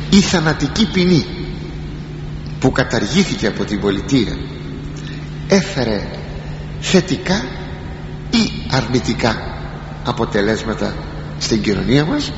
η θανατική ποινή που καταργήθηκε από την πολιτεία έφερε θετικά ή αρνητικά αποτελέσματα στην κοινωνία μας?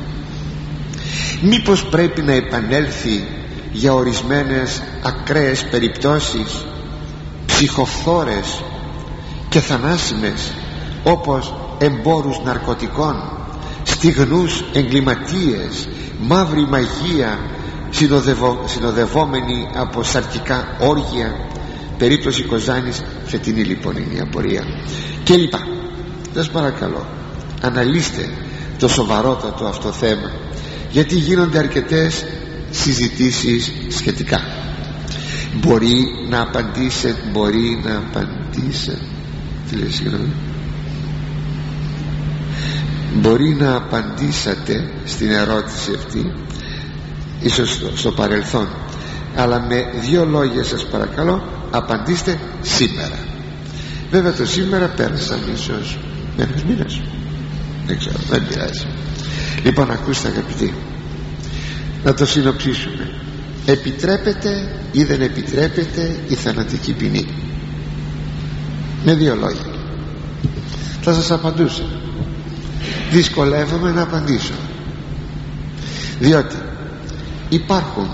Μήπως πρέπει να επανέλθει για ορισμένες ακραίες περιπτώσεις, ψυχοφθόρες και θανάσιμες, όπως εμπόρους ναρκωτικών, στιγνούς εγκληματίες, μαύρη μαγεία συνοδευόμενη από σαρκικά όργια? Περίπτωση Κοζάνης, φετινή λοιπόν είναι η απορία, και λοιπά. Σας παρακαλώ, αναλύστε το σοβαρότατο αυτό θέμα, γιατί γίνονται αρκετές συζητήσεις σχετικά. Μπορεί να απαντήσετε μπορεί να απαντήσατε στην ερώτηση αυτή ίσως στο παρελθόν, αλλά με δύο λόγια σας παρακαλώ απαντήστε σήμερα. Βέβαια το σήμερα πέρασαν ίσως ένας μήνας, δεν ξέρω, δεν πειράζει. Λοιπόν, ακούστε αγαπητοί, να το συνοψίσουμε. Επιτρέπεται ή δεν επιτρέπεται η θανατική ποινή? Με δύο λόγια θα σας απαντούσα. Δυσκολεύομαι να απαντήσω, διότι υπάρχουν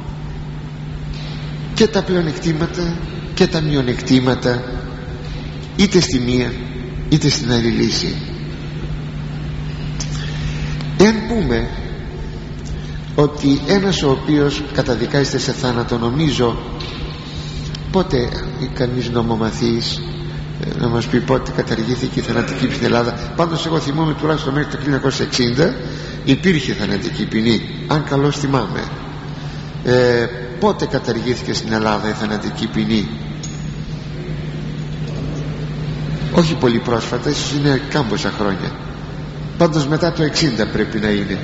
και τα πλεονεκτήματα και τα μειονεκτήματα είτε στη μία είτε στην άλλη λύση. Εάν πούμε ότι ένας ο οποίος καταδικάζεται σε θάνατο, νομίζω πότε κανείς νομομαθής να μας πει πότε καταργήθηκε η θανατική ποινή στην Ελλάδα? Πάντως εγώ θυμόμαι τουλάχιστον μέχρι το 1960 υπήρχε θανατική ποινή, αν καλώς θυμάμαι. Πότε καταργήθηκε στην Ελλάδα η θανατική ποινή? Όχι πολύ πρόσφατα, ίσως είναι κάμποσα χρόνια. Πάντως μετά το 60 πρέπει να είναι.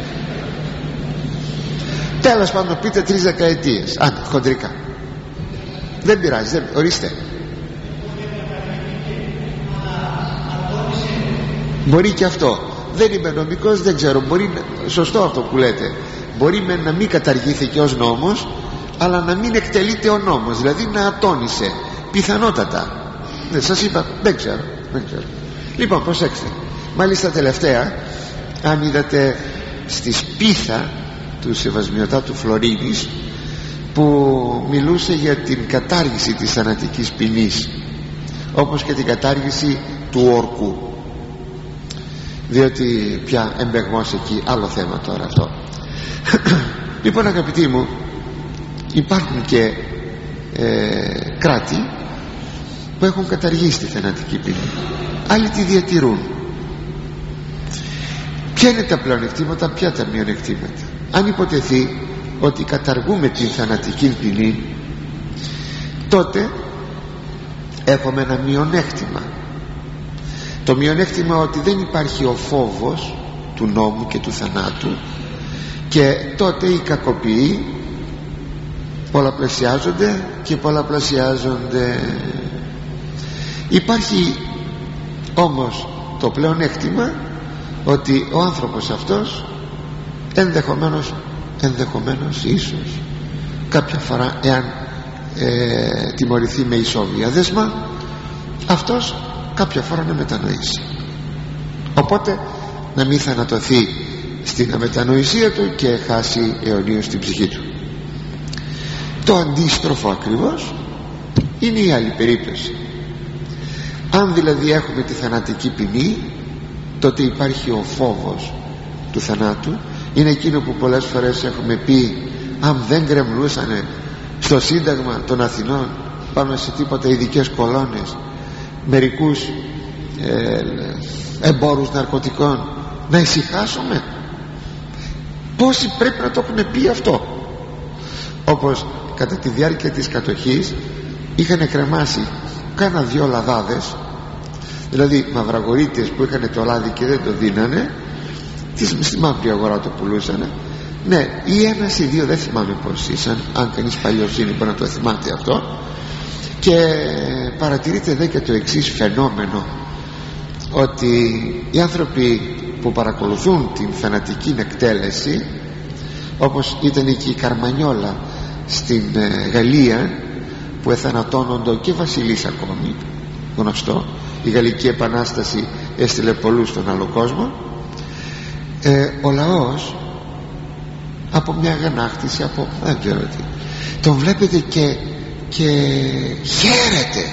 Τέλος πάντων, πείτε 3 δεκαετίες, αν χοντρικά. Δεν πειράζει, ορίστε. Μπορεί και αυτό. Δεν είμαι νομικός, δεν ξέρω. Μπορεί, σωστό αυτό που λέτε. Μπορεί να μην καταργήθηκε ως νόμος, αλλά να μην εκτελείται ο νόμος, δηλαδή να ατώνησε. Πιθανότατα. Δεν σας είπα, δεν ξέρω. Λοιπόν, προσέξτε. Μάλιστα τελευταία, αν είδατε στη Σπίθα του Σεβασμιωτάτου Φλωρίνης, που μιλούσε για την κατάργηση της θανατικής ποινής, όπως και την κατάργηση του όρκου, διότι πια εμπεγμός εκεί, άλλο θέμα τώρα αυτό. Λοιπόν, αγαπητοί μου, υπάρχουν και κράτη που έχουν καταργήσει τη θανατική ποινή, άλλοι τη διατηρούν. Ποια είναι τα πλεονεκτήματα, ποια τα μειονεκτήματα? Αν υποτεθεί ότι καταργούμε την θανατική ποινή, τότε έχουμε ένα μειονέκτημα. Το μειονέκτημα ότι δεν υπάρχει ο φόβος του νόμου και του θανάτου, και τότε οι κακοποιοί πολλαπλασιάζονται και πολλαπλασιάζονται. Υπάρχει όμως το πλεονέκτημα ότι ο άνθρωπος αυτός ενδεχομένως ίσως κάποια φορά, εάν τιμωρηθεί με ισόβια δέσμα, αυτός κάποια φορά να μετανοήσει, οπότε να μην θανατωθεί στην αμετανοησία του και χάσει αιωνίως την ψυχή του. Το αντίστροφο ακριβώς είναι η άλλη περίπτωση. Αν δηλαδή έχουμε τη θανατική ποινή, τότε υπάρχει ο φόβος του θανάτου. Είναι εκείνο που πολλές φορές έχουμε πει, αν δεν γκρεμλούσανε στο Σύνταγμα των Αθηνών πάμε σε τίποτα ειδικές κολόνες μερικούς εμπόρους ναρκωτικών, να ησυχάσουμε? Πόσοι πρέπει να το έχουν πει αυτό? Όπως κατά τη διάρκεια της κατοχής είχαν κρεμάσει κάνα 2 λαδάδες, δηλαδή μαυραγορείτες που είχαν το λάδι και δεν το δίνανε, στη μαύρη αγορά το πουλούσανε. Ναι, ή 1 ή 2, δεν θυμάμαι πώς ήσαν, αν κανείς παλιός είναι μπορεί να το θυμάται αυτό. Και παρατηρείται δε και το εξής φαινόμενο, ότι οι άνθρωποι που παρακολουθούν την θανατική εκτέλεση όπως ήταν και η Καρμανιόλα στην Γαλλία, που εθανατώνονται και βασιλείς ακόμη, γνωστό. Η Γαλλική Επανάσταση έστειλε πολλούς στον άλλο κόσμο. Ο λαός από μια αγανάκτηση, από δεν ξέρω τι, τον βλέπετε και χαίρεται.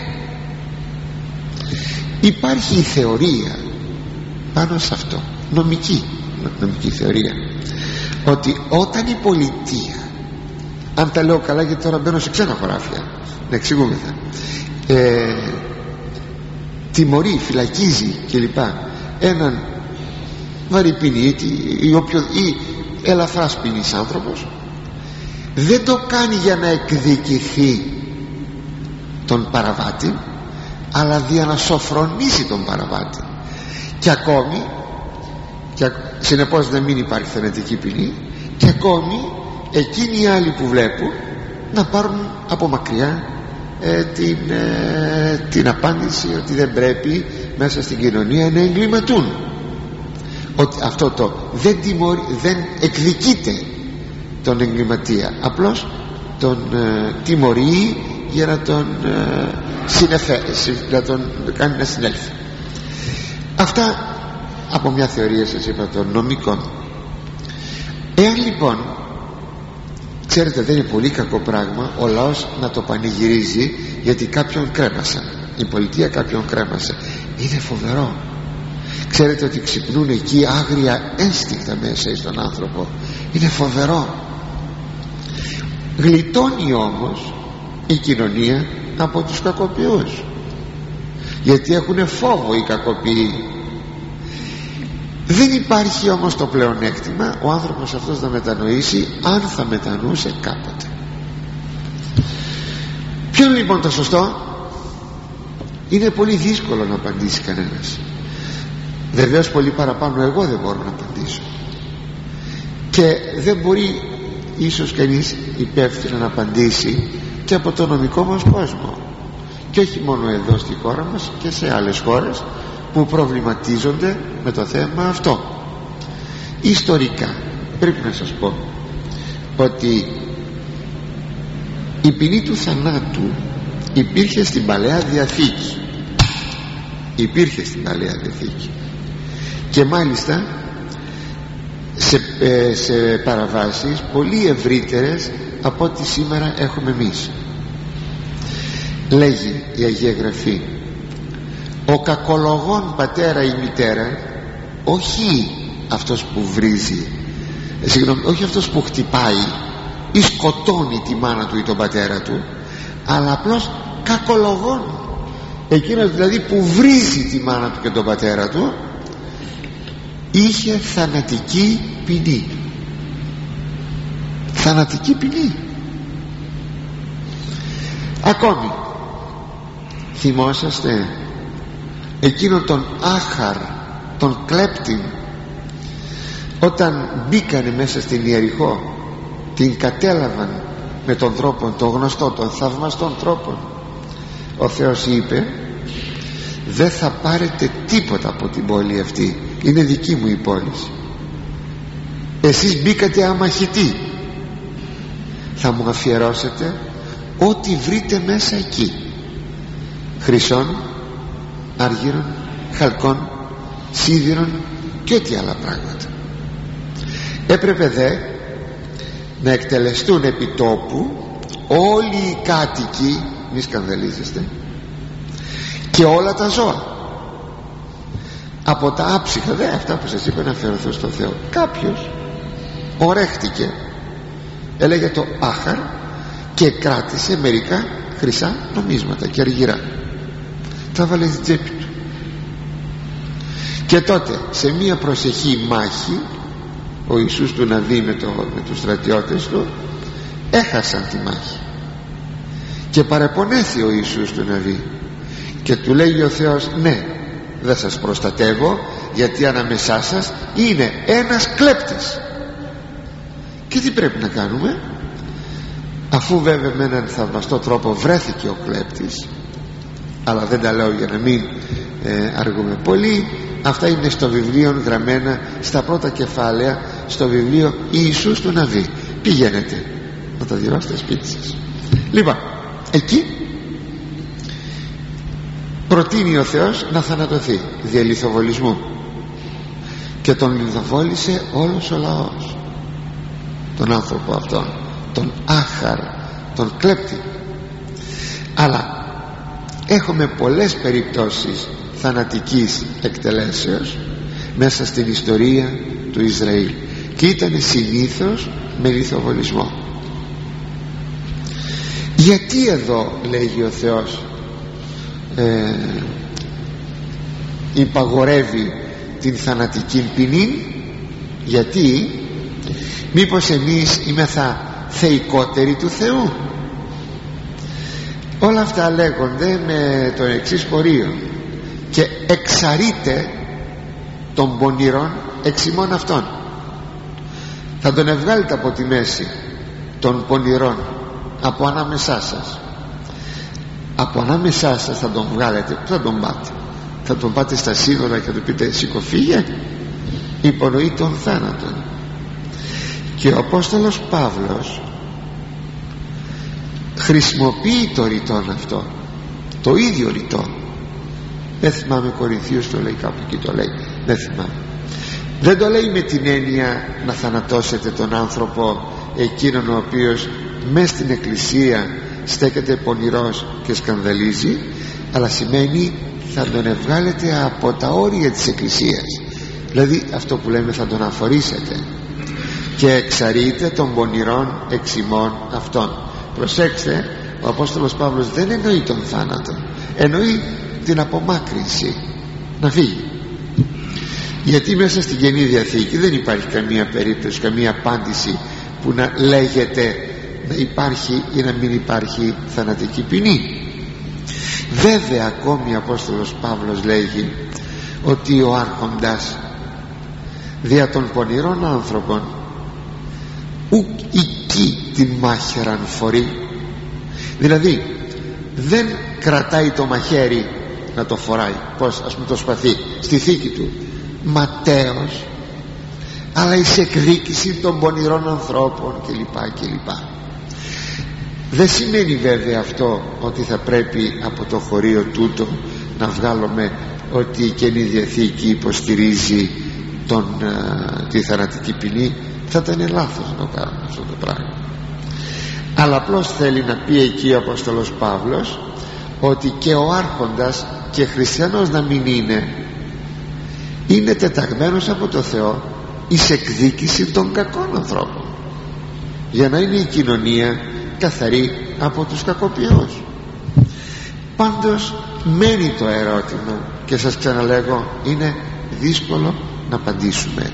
Υπάρχει η θεωρία πάνω σε αυτό, νομική θεωρία, ότι όταν η πολιτεία, αν τα λέω καλά γιατί τώρα μπαίνω σε ξένα χωράφια, να εξηγούμεθα, τιμωρεί, φυλακίζει κλπ έναν βαρυπινίτη ή ελαφράς ποινής άνθρωπος, δεν το κάνει για να εκδικηθεί τον παραβάτη, αλλά για να σοφρονήσει τον παραβάτη, και ακόμη συνεπώς να μην υπάρχει θανατική ποινή, και ακόμη εκείνοι οι άλλοι που βλέπουν να πάρουν από μακριά την απάντηση ότι δεν πρέπει μέσα στην κοινωνία να εγκληματούν, ότι αυτό το δεν εκδικείται τον εγκληματία, απλώς τον τιμωρεί για να τον να τον κάνει να συνέλθει. Αυτά από μια θεωρία, σας είπα, των νομικών. Εάν λοιπόν, ξέρετε, δεν είναι πολύ κακό πράγμα ο λαός να το πανηγυρίζει γιατί κάποιον κρέμασαν, η πολιτεία κάποιον κρέμασε. Είναι φοβερό. Ξέρετε ότι ξυπνούν εκεί άγρια ένστικτα μέσα στον άνθρωπο. Είναι φοβερό. Γλιτώνει όμως η κοινωνία από τους κακοποιούς, γιατί έχουν φόβο οι κακοποιοί. Δεν υπάρχει όμως το πλεονέκτημα ο άνθρωπος αυτός να μετανοήσει, αν θα μετανοούσε κάποτε. Ποιο είναι λοιπόν το σωστό? Είναι πολύ δύσκολο να απαντήσει κανένας. Βεβαίως πολύ παραπάνω εγώ δεν μπορώ να απαντήσω, και δεν μπορεί ίσως κανείς υπεύθυνα να απαντήσει και από το νομικό μας κόσμο, και όχι μόνο εδώ στη χώρα μας, και σε άλλες χώρες που προβληματίζονται με το θέμα αυτό. Ιστορικά πρέπει να σας πω ότι η ποινή του θανάτου υπήρχε στην Παλαιά Διαθήκη, και μάλιστα σε παραβάσεις πολύ ευρύτερες από ό,τι σήμερα έχουμε εμείς. Λέγει η Αγία Γραφή, ο κακολογών πατέρα ή μητέρα, όχι αυτός που βρίζει, όχι αυτός που χτυπάει ή σκοτώνει τη μάνα του ή τον πατέρα του, αλλά απλώς κακολογών, εκείνος δηλαδή που βρίζει τη μάνα του και τον πατέρα του, είχε θανατική ποινή. Θανατική ποινή. Ακόμη θυμόσαστε εκείνον τον Άχαρ, τον κλέπτη, όταν μπήκανε μέσα στην Ιεριχώ, την κατέλαβαν με τον τρόπο, τον γνωστό, τον θαυμαστόν τρόπο. Ο Θεός είπε, δεν θα πάρετε τίποτα από την πόλη αυτή, είναι δική μου η πόλη. Εσείς μπήκατε αμαχητοί, θα μου αφιερώσετε ό,τι βρείτε μέσα εκεί, χρυσών, άργυρων, χαλκών, σίδηρων και ό,τι άλλα πράγματα. Έπρεπε δε να εκτελεστούν επί τόπου όλοι οι κάτοικοι, μη σκανδαλίζεστε, και όλα τα ζώα, από τα άψυχα δε, αυτά που σας είπα, να αφιερωθούν στο Θεό. Κάποιος ορέχτηκε, έλεγε το Άχαρ, και κράτησε μερικά χρυσά νομίσματα και αργυρά, τα βάλε στην τσέπη του, και τότε σε μία προσεχή μάχη ο Ιησούς του Ναβί με τους στρατιώτες του έχασαν τη μάχη, και παρεπονέθη ο Ιησούς του Ναβί, και του λέει ο Θεός, ναι, δεν σας προστατεύω, γιατί ανάμεσά σας είναι ένας κλέπτης. Και τι πρέπει να κάνουμε? Αφού βέβαια με έναν θαυμαστό τρόπο βρέθηκε ο κλέπτης, αλλά δεν τα λέω για να μην αργούμε πολύ, αυτά είναι στο βιβλίο γραμμένα στα πρώτα κεφάλαια στο βιβλίο Ιησούς του Ναβί. Πηγαίνετε να τα διαβάσετε σπίτι σας. Λοιπόν, εκεί προτείνει ο Θεός να θανατωθεί δια λιθοβολισμού, και τον λιθοβόλησε όλος ο λαός, τον άνθρωπο αυτόν, τον άχαρ, τον κλέπτη. Αλλά έχουμε πολλές περιπτώσεις θανατικής εκτελέσεως μέσα στην ιστορία του Ισραήλ, και ήταν συνήθως με λιθοβολισμό. Γιατί εδώ, λέγει ο Θεός, υπαγορεύει την θανατική ποινή? Γιατί? Μήπως εμείς είμεθα θεϊκότεροι του Θεού? Όλα αυτά λέγονται με το εξής πορείο: και εξαρείτε των πονηρών εξ ημών αυτών. Θα τον ευγάλετε από τη μέση των πονηρών από ανάμεσά σας. Από ανάμεσά σας θα τον βγάλετε. Πού θα τον πάτε? Θα τον πάτε στα σύνορα και θα του πείτε σηκωφίγε? Υπονοεί τον θάνατο. Και ο Απόστολος Παύλος χρησιμοποιεί το ρητόν αυτό, το ίδιο ρητό. Δεν θυμάμαι, Κορινθίους το λέει κάπου εκεί, το λέει, δεν θυμάμαι. Δεν το λέει με την έννοια να θανατώσετε τον άνθρωπο εκείνον ο οποίος μες στην εκκλησία στέκεται πονηρός και σκανδαλίζει, αλλά σημαίνει θα τον ευγάλετε από τα όρια της εκκλησίας. Δηλαδή αυτό που λέμε, θα τον αφορήσετε. Και εξαρείτε των πονηρών εξ ημών αυτών. Προσέξτε, ο Απόστολος Παύλος δεν εννοεί τον θάνατο, εννοεί την απομάκρυνση, να φύγει. Γιατί μέσα στην Καινή Διαθήκη δεν υπάρχει καμία περίπτωση, καμία απάντηση που να λέγεται να υπάρχει ή να μην υπάρχει θανατική ποινή. Βέβαια ακόμη ο Απόστολος Παύλος λέγει ότι ο άρχοντας δια των πονηρών άνθρωπων ουκ εκεί την μάχαιραν φορεί. Δηλαδή δεν κρατάει το μαχαίρι να το φοράει, πως ας πούμε το σπαθί στη θήκη του, ματέος, αλλά εις εκδίκηση των πονηρών ανθρώπων κλπ. Δεν σημαίνει βέβαια αυτό ότι θα πρέπει από το χωρίο τούτο να βγάλουμε ότι η Καινή Διαθήκη υποστηρίζει τη θανατική ποινή. Θα ήταν λάθος να το κάνουμε αυτό το πράγμα. Αλλά απλώς θέλει να πει εκεί ο Απόστολος Παύλος ότι και ο άρχοντας, και χριστιανός να μην είναι τεταγμένος από το Θεό εις εκδίκηση των κακών ανθρώπων, για να είναι η κοινωνία καθαρή από τους κακοποιούς. Πάντως μένει το ερώτημα, και σας ξαναλέγω είναι δύσκολο να απαντήσουμε.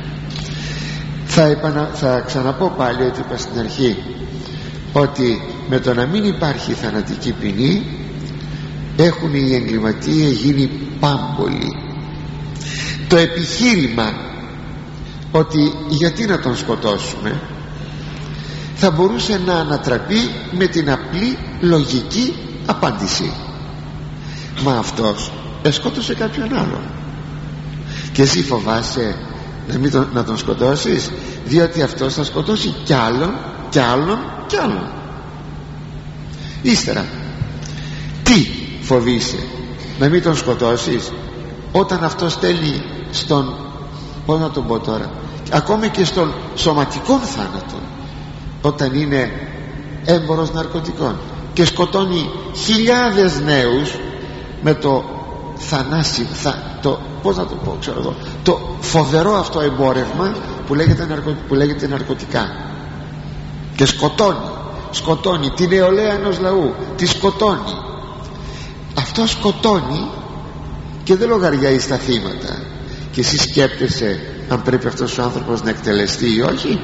Θα ξαναπώ πάλι ότι είπα στην αρχή ότι με το να μην υπάρχει θανατική ποινή έχουν οι εγκληματίες γίνει πάμπολοι. Το επιχείρημα ότι γιατί να τον σκοτώσουμε θα μπορούσε να ανατραπεί με την απλή λογική απάντηση: μα αυτός σκότωσε κάποιον άλλον και εσύ φοβάσαι να τον σκοτώσεις, διότι αυτός θα σκοτώσει κι άλλον κι άλλον κι άλλον. Ύστερα τι φοβείσαι? Να μην τον σκοτώσεις όταν αυτός θέλει στον, πώς να τον πω τώρα, ακόμη και στον σωματικό θάνατο, όταν είναι έμπορος ναρκωτικών και σκοτώνει χιλιάδες νέους με το θανάσιμο, πώς να το πω, ξέρω εγώ, το φοβερό αυτό εμπόρευμα που λέγεται ναρκωτικά, και σκοτώνει την νεολαία ενός λαού, τη σκοτώνει. Αυτό σκοτώνει και δεν λογαριάζει στα θύματα. Και εσύ σκέπτεσαι αν πρέπει αυτός ο άνθρωπος να εκτελεστεί ή όχι.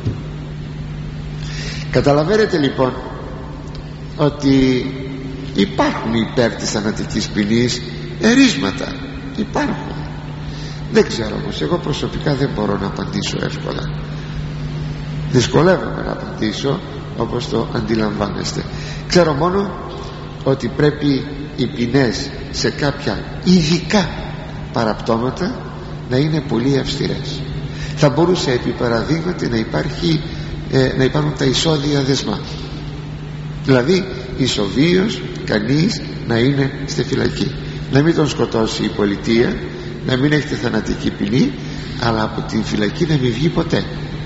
Καταλαβαίνετε λοιπόν ότι υπάρχουν υπέρ της θανατικής ποινής ερίσματα, υπάρχουν. Δεν ξέρω όμως, εγώ προσωπικά δεν μπορώ να απαντήσω εύκολα, δυσκολεύομαι να απαντήσω όπως το αντιλαμβάνεστε. Ξέρω μόνο ότι πρέπει οι ποινές σε κάποια ειδικά παραπτώματα να είναι πολύ αυστηρές. Θα μπορούσε επί παραδείγματι να υπάρχουν τα ισόβια δεσμά, δηλαδή ισοβίως κανείς να είναι στη φυλακή, να μην τον σκοτώσει η πολιτεία, να μην έχετε θανατική ποινή, αλλά από την φυλακή να μην βγει ποτέ.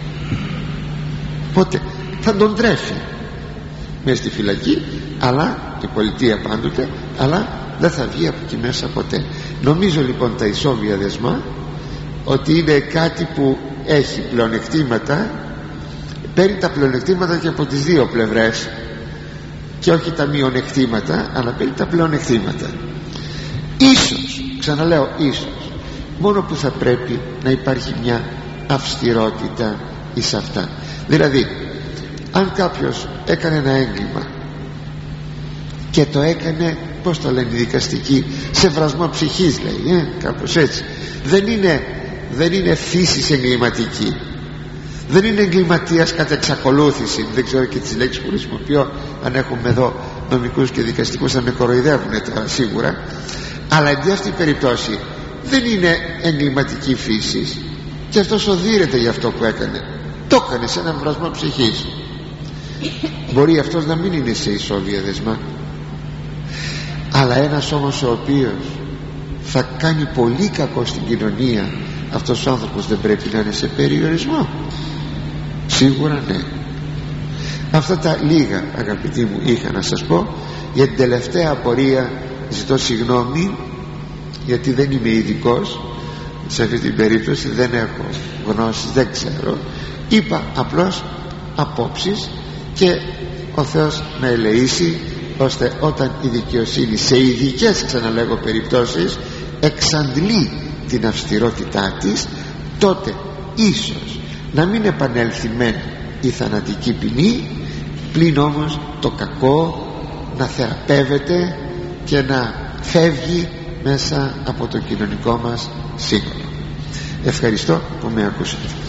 Θα τον τρέφει μέσα στη φυλακή, αλλά η πολιτεία πάντοτε, αλλά δεν θα βγει από εκεί μέσα ποτέ. Νομίζω λοιπόν τα ισόβια δεσμά ότι είναι κάτι που έχει πλεονεκτήματα, παίρνει τα πλεονεκτήματα και από τις δύο πλευρές και όχι τα μειονεκτήματα, αλλά παίρνει τα πλεονεκτήματα. Ίσως, ξαναλέω ίσως, μόνο που θα πρέπει να υπάρχει μια αυστηρότητα εις αυτά. Δηλαδή αν κάποιος έκανε ένα έγκλημα και το έκανε, πώς το λένε οι δικαστικοί, σε βρασμό ψυχής, λέει, κάπως έτσι. Δεν είναι φύσης εγκληματική, δεν είναι εγκληματίας κατά εξακολούθηση. Δεν ξέρω και τις λέξεις που χρησιμοποιώ, αν έχουμε εδώ νομικούς και δικαστικούς θα με κοροϊδεύουν τώρα σίγουρα, αλλά εν αυτή την περίπτωση δεν είναι εγκληματική φύσης και αυτός οδύρεται για αυτό που έκανε. Το έκανε σε έναν βρασμό ψυχής. Μπορεί αυτός να μην είναι σε ισόβια δεσμά, αλλά ένας όμως ο οποίος θα κάνει πολύ κακό στην κοινωνία, αυτός ο άνθρωπος δεν πρέπει να είναι σε περιορισμό? Σίγουρα ναι. Αυτά τα λίγα, αγαπητοί μου, είχα να σας πω. Για την τελευταία απορία ζητώ συγγνώμη, γιατί δεν είμαι ειδικός σε αυτή την περίπτωση, δεν έχω γνώσεις, δεν ξέρω. Είπα απλώς απόψεις και ο Θεός να ελεήσει, ώστε όταν η δικαιοσύνη σε ειδικές, ξαναλέγω, περιπτώσεις εξαντλεί την αυστηρότητά της, τότε ίσως να μην επανέλθει μεν η θανατική ποινή, πλην όμως το κακό να θεραπεύεται και να φεύγει μέσα από το κοινωνικό μας σύνολο. Ευχαριστώ που με ακούσατε.